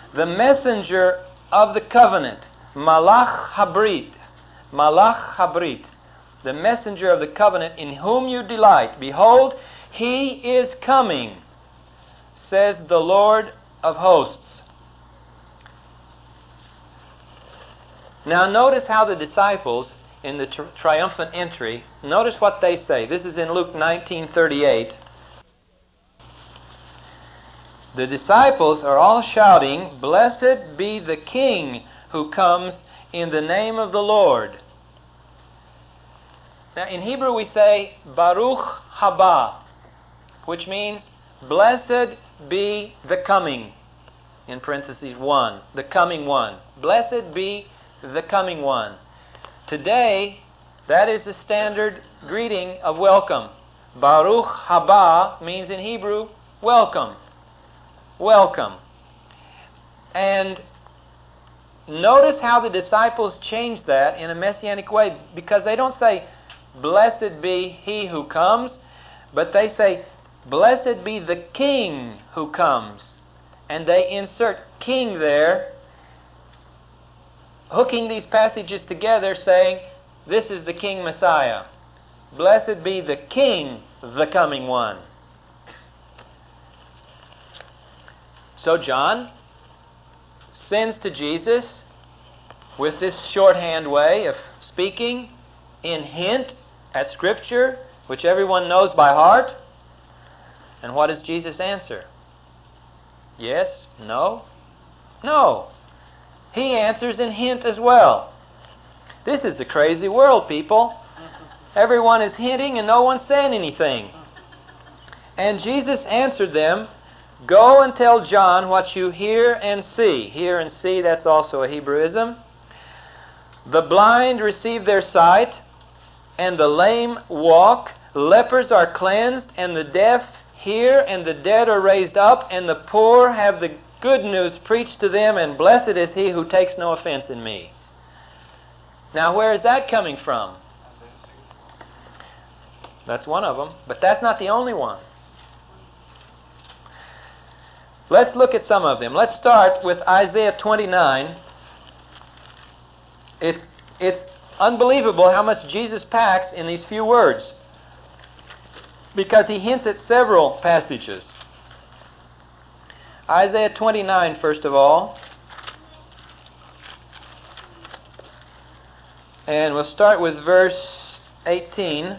The messenger of the covenant. Malach Habrit. Malach Habrit. The messenger of the covenant in whom you delight. Behold, he is coming, says the Lord of hosts. Now notice how the disciples in the triumphant entry, notice what they say. This is in Luke 19:38. The disciples are all shouting, "Blessed be the King who comes in the name of the Lord." Now in Hebrew we say, Baruch haba, which means, blessed be the coming, in parentheses one, the coming one. Blessed be the coming one. Today, that is the standard greeting of welcome. Baruch haba means in Hebrew, welcome. Welcome. And notice how the disciples changed that in a messianic way, because they don't say, blessed be he who comes, but they say, blessed be the King who comes. And they insert king there, hooking these passages together, saying, this is the King Messiah. Blessed be the King, the coming one. So John sends to Jesus with this shorthand way of speaking in hint at Scripture, which everyone knows by heart. And what does Jesus answer? Yes? No? No. He answers in hint as well. This is a crazy world, people. Everyone is hinting and no one's saying anything. And Jesus answered them, go and tell John what you hear and see. Hear and see, that's also a Hebrewism. The blind receive their sight, and the lame walk. Lepers are cleansed, and the deaf hear, and the dead are raised up, and the poor have the good news preached to them, and blessed is he who takes no offense in me. Now, where is that coming from? That's one of them, but that's not the only one. Let's look at some of them. Let's start with Isaiah 29. It's unbelievable how much Jesus packs in these few words, because he hints at several passages. Isaiah 29, first of all. And we'll start with verse 18.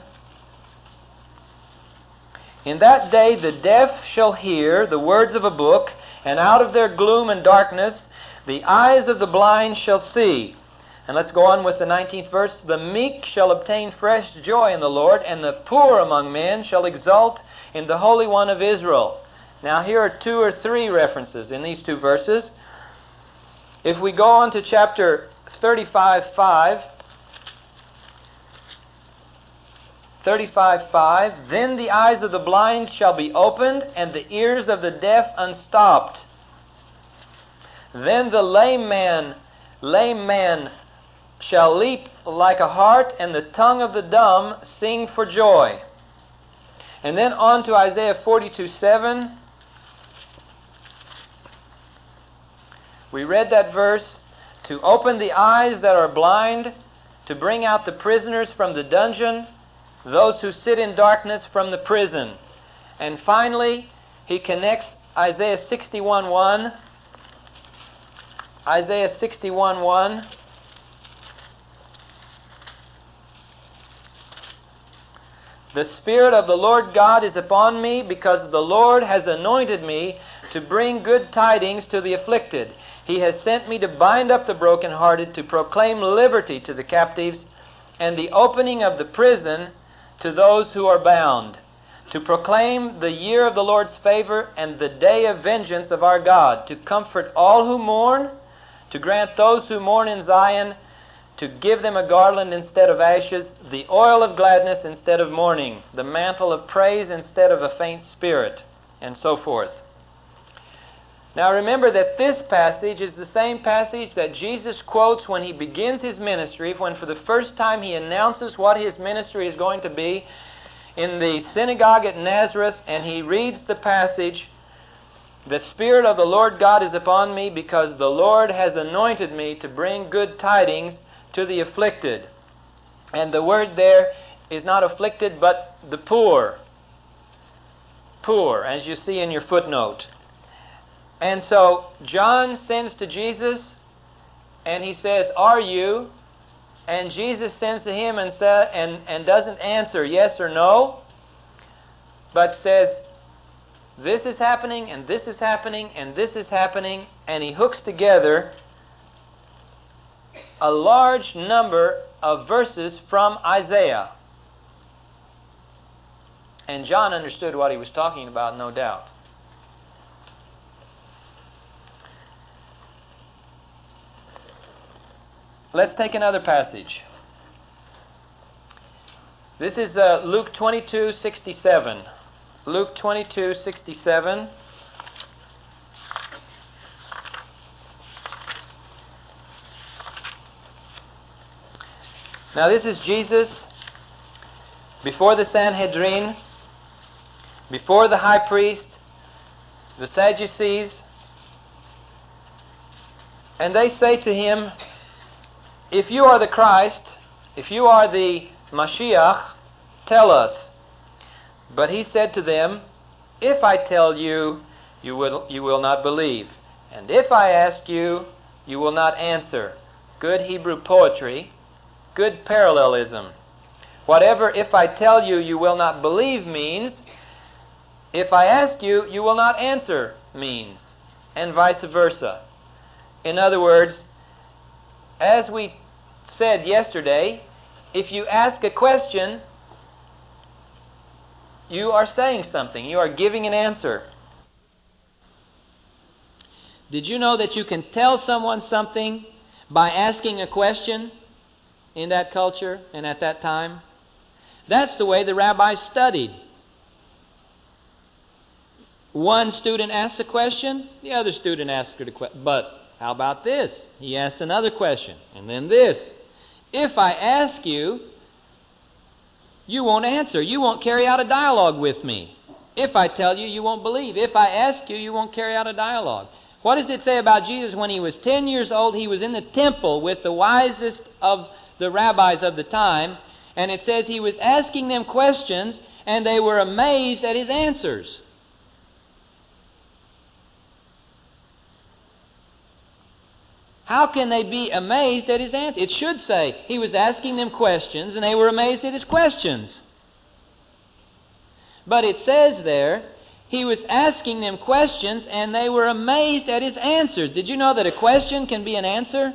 In that day the deaf shall hear the words of a book, and out of their gloom and darkness the eyes of the blind shall see. And let's go on with the 19th verse. The meek shall obtain fresh joy in the Lord, and the poor among men shall exult in the Holy One of Israel. Now here are two or three references in these two verses. If we go on to chapter 35:5, 35:5, then the eyes of the blind shall be opened, and the ears of the deaf unstopped. Then the lame man shall leap like a hart, and the tongue of the dumb sing for joy. And then on to Isaiah 42:7. We read that verse, to open the eyes that are blind, to bring out the prisoners from the dungeon, those who sit in darkness from the prison. And finally, he connects Isaiah 61:1. Isaiah 61:1. The Spirit of the Lord God is upon me, because the Lord has anointed me to bring good tidings to the afflicted. He has sent me to bind up the brokenhearted, to proclaim liberty to the captives, and the opening of the prison to those who are bound, to proclaim the year of the Lord's favor and the day of vengeance of our God, to comfort all who mourn, to grant those who mourn in Zion, to give them a garland instead of ashes, the oil of gladness instead of mourning, the mantle of praise instead of a faint spirit, and so forth. Now remember that this passage is the same passage that Jesus quotes when he begins his ministry, when for the first time he announces what his ministry is going to be in the synagogue at Nazareth, and he reads the passage The Spirit of the Lord God is upon me, because the Lord has anointed me to bring good tidings to the afflicted. And the word there is not afflicted, but the poor. Poor, as you see in your footnote. And so John sends to Jesus, and he says, "Are you?" And Jesus sends to him and doesn't answer yes or no, but says, "This is happening, and this is happening, and this is happening," and he hooks together a large number of verses from Isaiah. And John understood what he was talking about, no doubt. Let's take another passage. This is Luke 22:67. Luke 22:67. Now this is Jesus before the Sanhedrin, before the high priest, the Sadducees, and they say to him, "If you are the Christ, if you are the Mashiach, tell us." But he said to them, "If I tell you, you will not believe. And if I ask you, you will not answer." Good Hebrew poetry, good parallelism. Whatever "if I tell you, you will not believe" means, "if I ask you, you will not answer" means, and vice versa. In other words, as we said yesterday, if you ask a question, you are saying something. You are giving an answer. Did you know that you can tell someone something by asking a question in that culture and at that time? That's the way the rabbis studied. One student asks a question, the other student asks a question. But how about this? He asked another question, and then this. If I ask you, you won't answer. You won't carry out a dialogue with me. If I tell you, you won't believe. If I ask you, you won't carry out a dialogue. What does it say about Jesus? When he was 10 years old, he was in the temple with the wisest of the rabbis of the time, and it says he was asking them questions, and they were amazed at his answers. How can they be amazed at his answer? It should say he was asking them questions and they were amazed at his questions. But it says there, he was asking them questions and they were amazed at his answers. Did you know that a question can be an answer?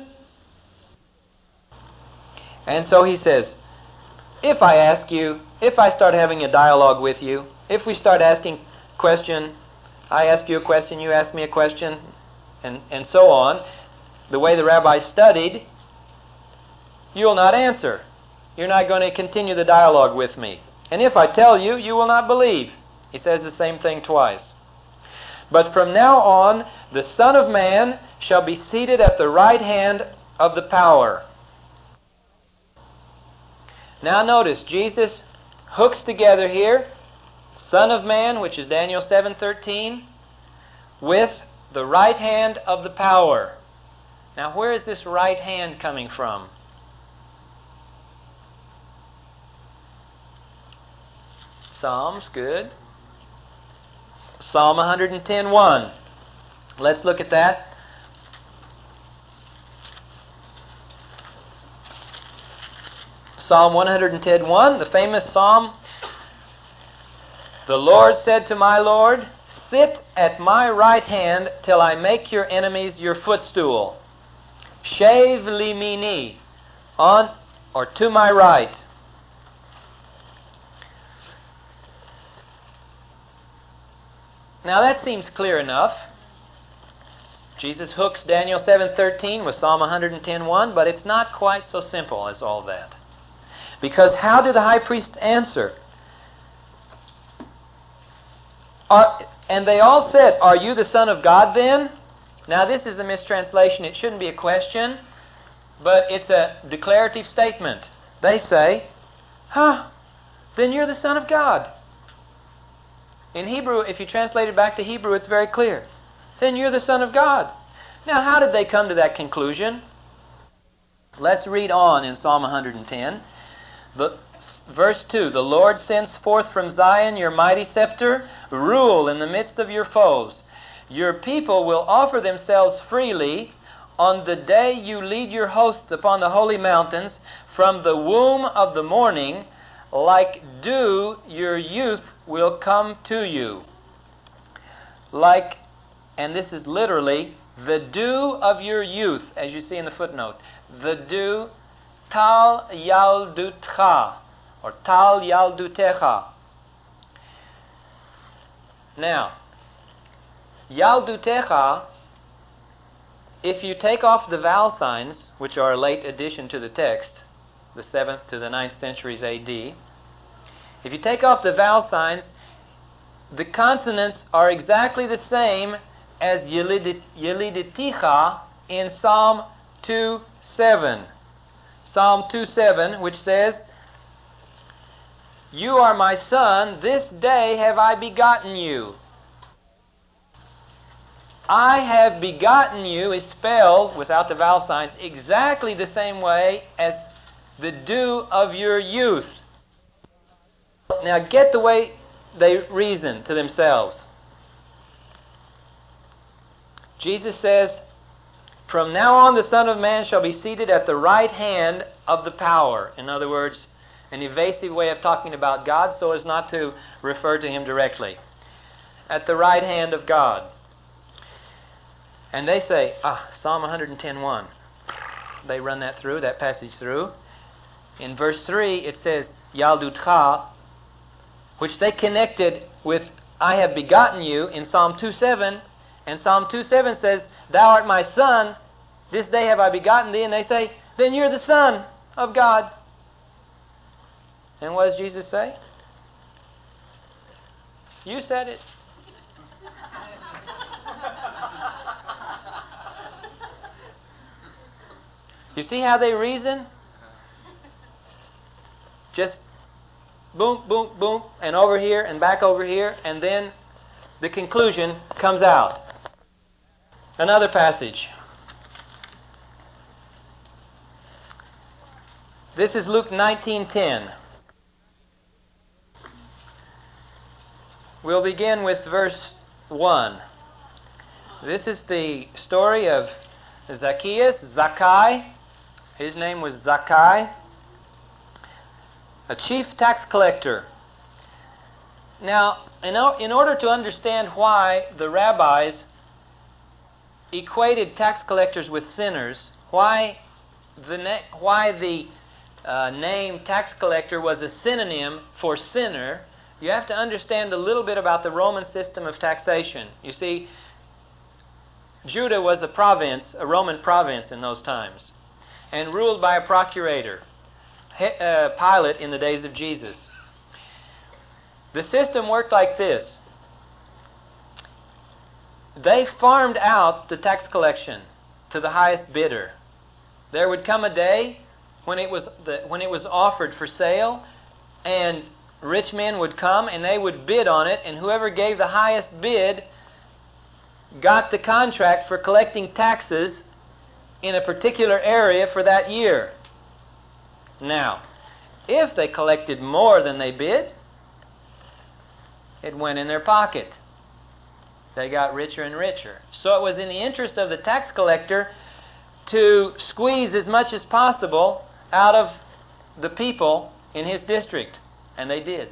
And so he says, if I ask you, if I start having a dialogue with you, if we start asking question, I ask you a question, you ask me a question, and so on, the way the rabbis studied, you'll not answer. You're not going to continue the dialogue with me. And if I tell you, you will not believe. He says the same thing twice. But from now on, the Son of Man shall be seated at the right hand of the power. Now notice, Jesus hooks together here, Son of Man, which is Daniel 7:13, with the right hand of the power. Now, where is this right hand coming from? Psalms, good. Psalm 110:1. Let's look at that. Psalm 110:1, the famous psalm. The Lord said to my Lord, "Sit at my right hand till I make your enemies your footstool. Shev limini," on or to my right. Now that seems clear enough. Jesus hooks Daniel 7:13 with Psalm 110:1, but it's not quite so simple as all that. Because how did the high priest answer? And they all said, "Are you the Son of God then?" Now this is a mistranslation. It shouldn't be a question, but it's a declarative statement. They say, then you're the Son of God. In Hebrew, if you translate it back to Hebrew, it's very clear. then you're the Son of God. Now, how did they come to that conclusion? Let's read on in Psalm 110. Verse 2, the Lord sends forth from Zion your mighty scepter, rule in the midst of your foes. Your people will offer themselves freely on the day you lead your hosts upon the holy mountains. From the womb of the morning, like dew, your youth will come to you. Like, and this is literally, the dew of your youth, as you see in the footnote. The dew, tal yaldutcha, or tal yaldutecha. Now, yaldutecha, if you take off the vowel signs, which are a late addition to the text, the 7th to the 9th centuries A.D., if you take off the vowel signs, the consonants are exactly the same as yeliditicha in Psalm 2:7. Psalm 2:7, which says, you are my son, this day have I begotten you. I have begotten you is spelled, without the vowel signs, exactly the same way as the dew of your youth. Now get the way they reason to themselves. Jesus says, from now on the Son of Man shall be seated at the right hand of the power. In other words, an evasive way of talking about God so as not to refer to Him directly. At the right hand of God. And they say, Psalm 110:1. They run that passage through. In verse 3 it says, Yaldutcha, which they connected with, I have begotten you in Psalm 2:7. And Psalm 2:7 says, thou art my son, this day have I begotten thee. And they say, then you're the Son of God. And what does Jesus say? You said it. You see how they reason? Just boom, boom, boom, and over here and back over here, and then the conclusion comes out. Another passage. This is Luke 19:10. We'll begin with verse 1. This is the story of Zacchaeus. His name was Zacchaeus, a chief tax collector. Now, in order to understand why the rabbis equated tax collectors with sinners, why the name tax collector was a synonym for sinner, you have to understand a little bit about the Roman system of taxation. You see, Judah was a Roman province in those times, and ruled by a procurator, Pilate in the days of Jesus. The system worked like this. They farmed out the tax collection to the highest bidder. There would come a day when it was offered for sale, and rich men would come and they would bid on it, and whoever gave the highest bid got the contract for collecting taxes in a particular area for that year. Now, if they collected more than they bid, it went in their pocket. They got richer and richer. So it was in the interest of the tax collector to squeeze as much as possible out of the people in his district. And they did.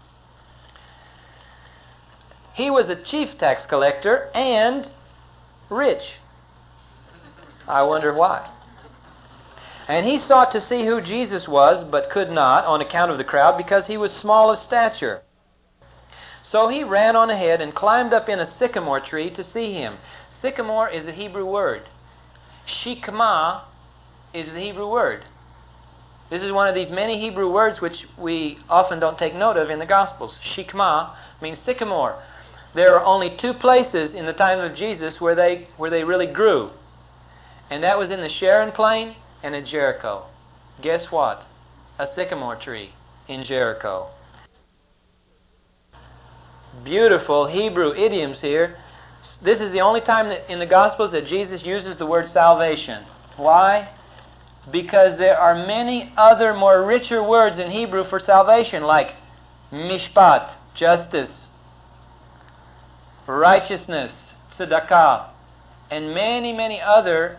He was a chief tax collector and rich. I wonder why. And he sought to see who Jesus was, but could not on account of the crowd, because he was small of stature. So he ran on ahead and climbed up in a sycamore tree to see him. Sycamore is a Hebrew word. Shikma is the Hebrew word. This is one of these many Hebrew words which we often don't take note of in the Gospels. Shikma means sycamore. There are only two places in the time of Jesus where they really grew. And that was in the Sharon Plain and in Jericho. Guess what? A sycamore tree in Jericho. Beautiful Hebrew idioms here. This is the only time that in the Gospels that Jesus uses the word salvation. Why? Because there are many other more richer words in Hebrew for salvation, like mishpat, justice, righteousness, tzedakah, and many, many other,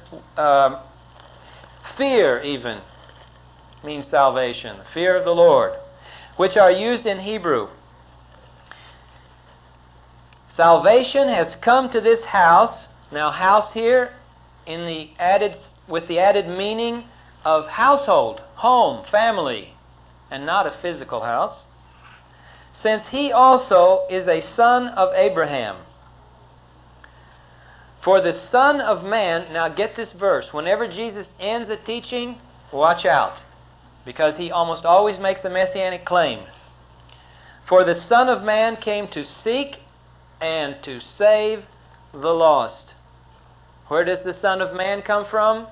fear even means salvation, fear of the Lord, which are used in Hebrew. Salvation has come to this house. Now, house here with the added meaning of household, home, family, and not a physical house, since he also is a son of Abraham. For the Son of Man, now get this verse, whenever Jesus ends a teaching, watch out, because he almost always makes a messianic claim. For the Son of Man came to seek and to save the lost. Where does the Son of Man come from?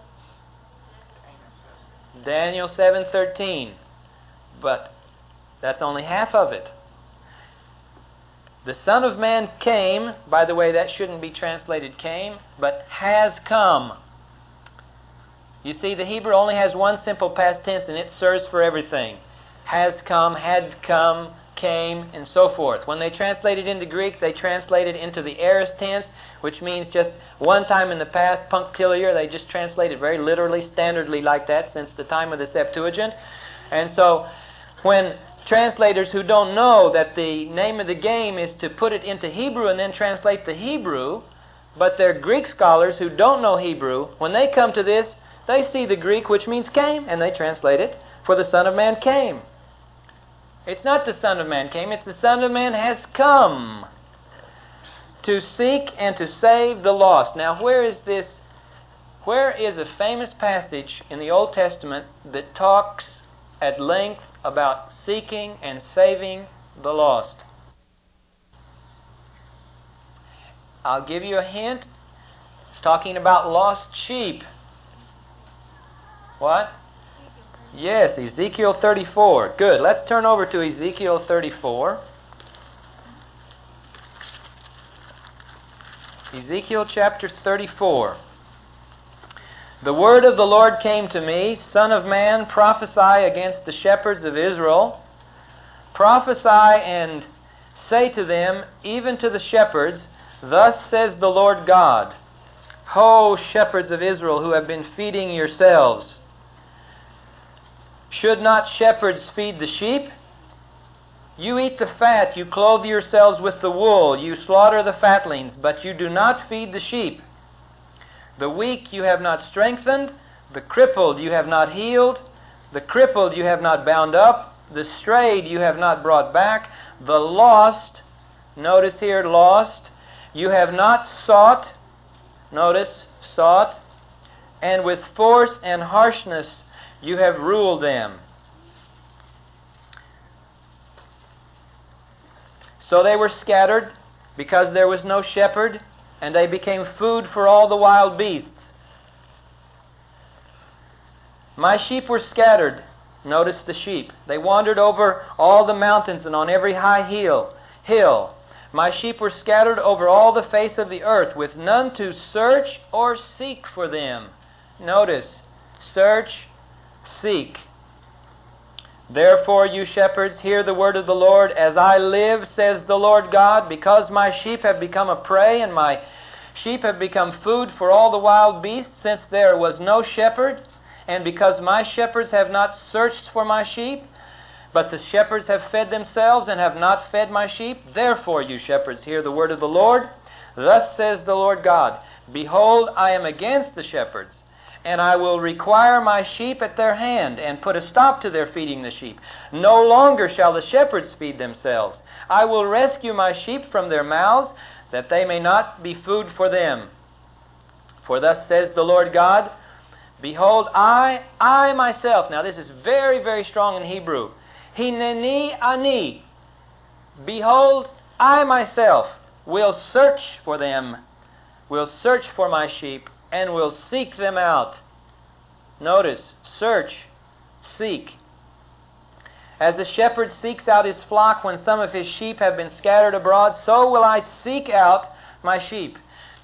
Daniel 7:13. But that's only half of it. The Son of Man came, by the way, that shouldn't be translated came, but has come. You see, the Hebrew only has one simple past tense, and it serves for everything. Has come, had come, came, and so forth. When they translate it into Greek, they translate it into the aorist tense, which means just one time in the past, punctiliar. They just translate it very literally, standardly like that since the time of the Septuagint. And so, when translators who don't know that the name of the game is to put it into Hebrew and then translate the Hebrew, but they're Greek scholars who don't know Hebrew, when they come to this, they see the Greek, which means came, and they translate it, for the Son of Man came. It's not the Son of Man came, it's the Son of Man has come to seek and to save the lost. Now, where is a famous passage in the Old Testament that talks at length about seeking and saving the lost? I'll give you a hint. It's talking about lost sheep. What? Yes, Ezekiel 34. Good. Let's turn over to Ezekiel 34. Ezekiel chapter 34. The word of the Lord came to me, Son of man, prophesy against the shepherds of Israel. Prophesy and say to them, even to the shepherds, thus says the Lord God, Ho, shepherds of Israel, who have been feeding yourselves. Should not shepherds feed the sheep? You eat the fat, you clothe yourselves with the wool, you slaughter the fatlings, but you do not feed the sheep. The weak you have not strengthened, the crippled you have not healed, the crippled you have not bound up, the strayed you have not brought back, the lost, notice here, lost, you have not sought, notice, sought, and with force and harshness you have ruled them. So they were scattered because there was no shepherd, and they became food for all the wild beasts. My sheep were scattered. Notice the sheep. They wandered over all the mountains and on every high hill. My sheep were scattered over all the face of the earth, with none to search or seek for them. Notice, search, seek. Therefore, you shepherds, hear the word of the Lord. As I live, says the Lord God, because my sheep have become a prey, and my sheep have become food for all the wild beasts, since there was no shepherd, and because my shepherds have not searched for my sheep, but the shepherds have fed themselves and have not fed my sheep, therefore, you shepherds, hear the word of the Lord. Thus says the Lord God, Behold, I am against the shepherds, and I will require my sheep at their hand, and put a stop to their feeding the sheep. No longer shall the shepherds feed themselves. I will rescue my sheep from their mouths, that they may not be food for them. For thus says the Lord God, Behold, I myself, now this is very, very strong in Hebrew, Hineni ani, behold, I myself will search for them, will search for my sheep, and will seek them out. Notice, search, seek. As the shepherd seeks out his flock when some of his sheep have been scattered abroad, so will I seek out my sheep.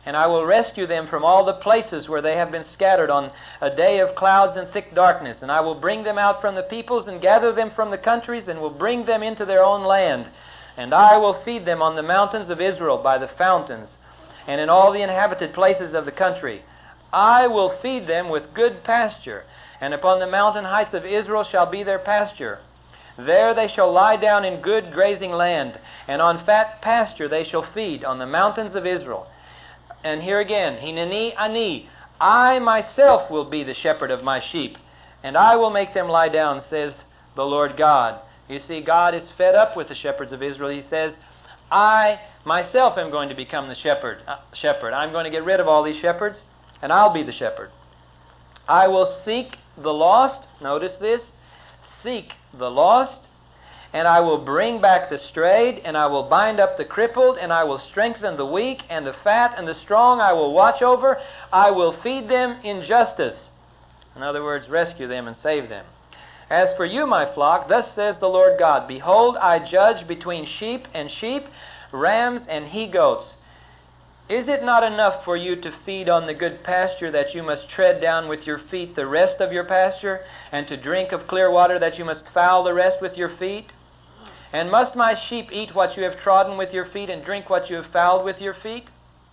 And I will rescue them from all the places where they have been scattered on a day of clouds and thick darkness. And I will bring them out from the peoples and gather them from the countries and will bring them into their own land. And I will feed them on the mountains of Israel by the fountains and in all the inhabited places of the country. I will feed them with good pasture, and upon the mountain heights of Israel shall be their pasture. There they shall lie down in good grazing land, and on fat pasture they shall feed on the mountains of Israel. And here again, Hineni ani, I myself will be the shepherd of my sheep, and I will make them lie down, says the Lord God. You see, God is fed up with the shepherds of Israel. He says, I myself am going to become the shepherd. I'm going to get rid of all these shepherds, and I'll be the shepherd. I will seek the lost. Notice this. Seek the lost, and I will bring back the strayed, and I will bind up the crippled, and I will strengthen the weak, and the fat and the strong I will watch over. I will feed them in justice. In other words, rescue them and save them. As for you, my flock, thus says the Lord God, behold, I judge between sheep and sheep, rams and he-goats. Is it not enough for you to feed on the good pasture that you must tread down with your feet the rest of your pasture, and to drink of clear water that you must foul the rest with your feet? And must my sheep eat what you have trodden with your feet, and drink what you have fouled with your feet?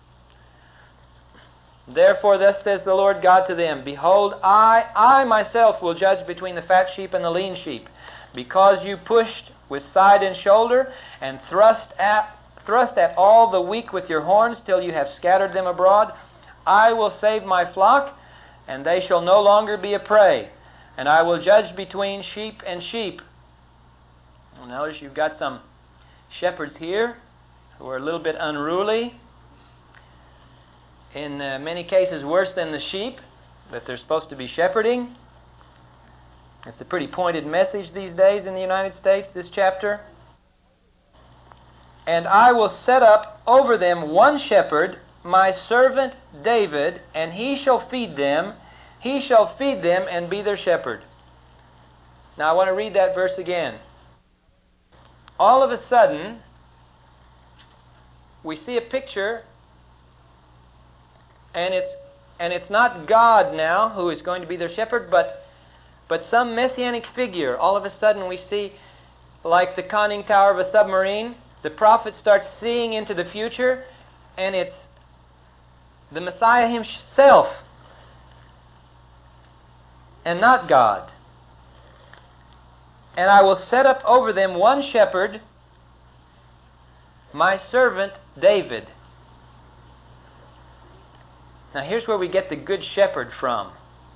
Therefore thus says the Lord God to them, behold, I myself will judge between the fat sheep and the lean sheep, because you pushed with side and shoulder, and thrust at all the weak with your horns till you have scattered them abroad. I will save my flock, and they shall no longer be a prey. And I will judge between sheep and sheep. Well, notice you've got some shepherds here who are a little bit unruly. In many cases worse than the sheep that they're supposed to be shepherding. It's a pretty pointed message these days in the United States, this chapter. And I will set up over them one shepherd, my servant David, and he shall feed them. He shall feed them and be their shepherd. Now I want to read that verse again. All of a sudden, we see a picture, and it's not God now who is going to be their shepherd, but some messianic figure. All of a sudden we see, like the conning tower of a submarine, the prophet starts seeing into the future, and it's the Messiah himself, and not God. And I will set up over them one shepherd, my servant David. Now here's where we get the good shepherd from.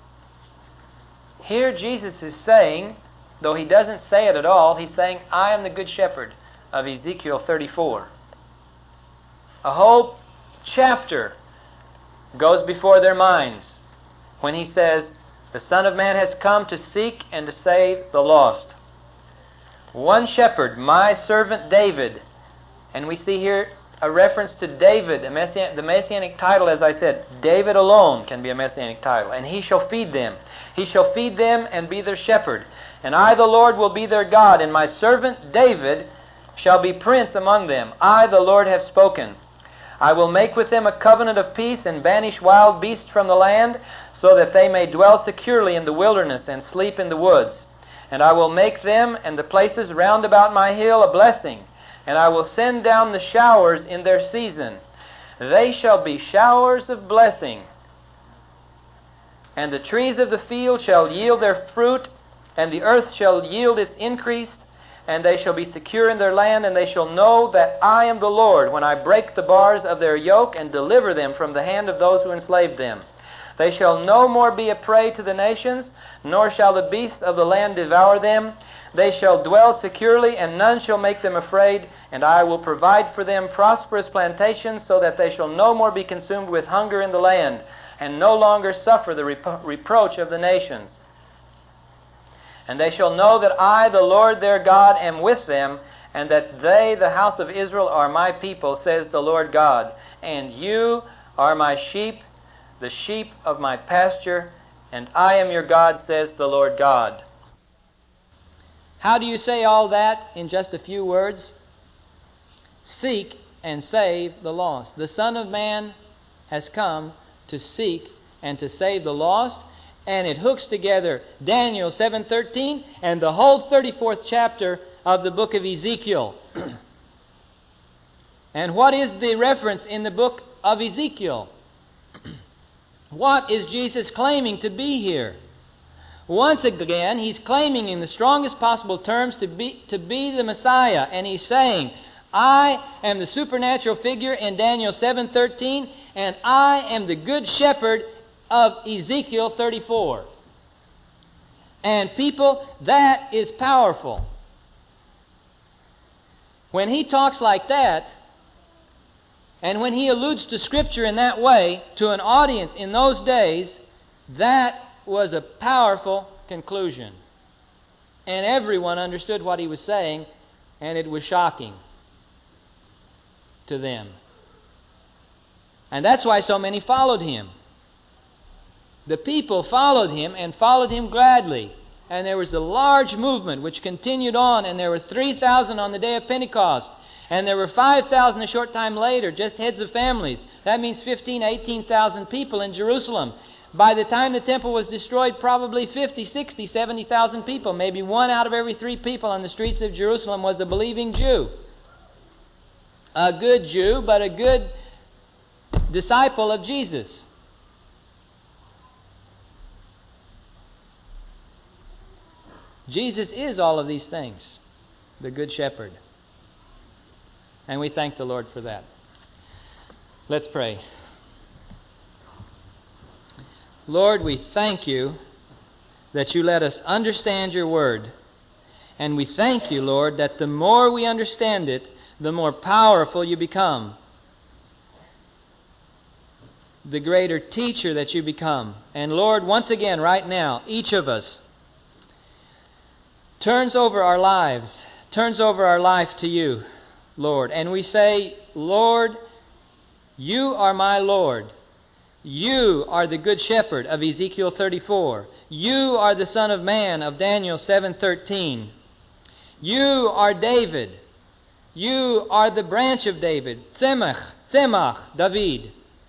Here Jesus is saying, though he doesn't say it at all, he's saying, I am the good shepherd of Ezekiel 34. A whole chapter goes before their minds when he says, the Son of Man has come to seek and to save the lost. One shepherd, my servant David. And we see here a reference to David, the messianic title, as I said. David alone can be a messianic title. And he shall feed them. He shall feed them and be their shepherd. And I, the Lord, will be their God, and my servant David shall be prince among them. I, the Lord, have spoken. I will make with them a covenant of peace, and banish wild beasts from the land, so that they may dwell securely in the wilderness and sleep in the woods. And I will make them and the places round about my hill a blessing, and I will send down the showers in their season. They shall be showers of blessing. And the trees of the field shall yield their fruit, and the earth shall yield its increase, and they shall be secure in their land, and they shall know that I am the Lord, when I break the bars of their yoke and deliver them from the hand of those who enslaved them. They shall no more be a prey to the nations, nor shall the beasts of the land devour them. They shall dwell securely, and none shall make them afraid, and I will provide for them prosperous plantations, so that they shall no more be consumed with hunger in the land, and no longer suffer the reproach of the nations. And they shall know that I, the Lord their God, am with them, and that they, the house of Israel, are my people, says the Lord God. And you are my sheep, the sheep of my pasture, and I am your God, says the Lord God. How do you say all that in just a few words? Seek and save the lost. The Son of Man has come to seek and to save the lost. And it hooks together Daniel 7:13 and the whole 34th chapter of the book of Ezekiel. And what is the reference in the book of Ezekiel? What is Jesus claiming to be here? Once again, He's claiming in the strongest possible terms to be the Messiah. And He's saying, I am the supernatural figure in Daniel 7:13, and I am the good shepherd of Ezekiel 34. And people, that is powerful. When He talks like that, and when He alludes to Scripture in that way to an audience in those days, that was a powerful conclusion. And everyone understood what He was saying, and it was shocking to them. And that's why so many followed Him. The people followed Him and followed Him gladly. And there was a large movement which continued on, and there were 3,000 on the day of Pentecost. And there were 5,000 a short time later, just heads of families. That means 15,000 to 18,000 people in Jerusalem. By the time the temple was destroyed, probably 50, 60, 70,000 people. Maybe 1 out of every 3 people on the streets of Jerusalem was a believing Jew. A good Jew, but a good disciple of Jesus. Jesus is all of these things, the Good Shepherd. And we thank the Lord for that. Let's pray. Lord, we thank You that You let us understand Your Word. And we thank You, Lord, that the more we understand it, the more powerful You become. The greater teacher that You become. And Lord, once again, right now, each of us turns over our lives, turns over our life to You, Lord. And we say, Lord, You are my Lord. You are the Good Shepherd of Ezekiel 34. You are the Son of Man of Daniel 7:13. You are David. You are the branch of David, Tzemach, David.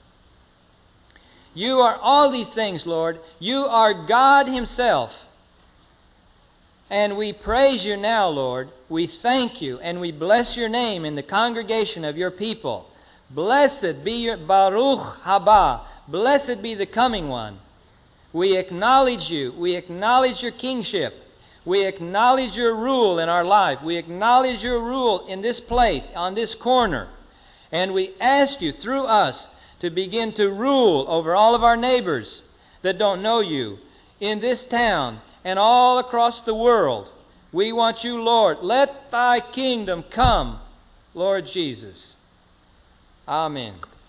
You are all these things, Lord. You are God Himself. And we praise You now, Lord. We thank You and we bless Your name in the congregation of Your people. Blessed be Your Baruch Haba. Blessed be the coming one. We acknowledge You. We acknowledge Your kingship. We acknowledge Your rule in our life. We acknowledge Your rule in this place, on this corner. And we ask You through us to begin to rule over all of our neighbors that don't know You in this town and all across the world. We want You, Lord. Let Thy kingdom come, Lord Jesus. Amen.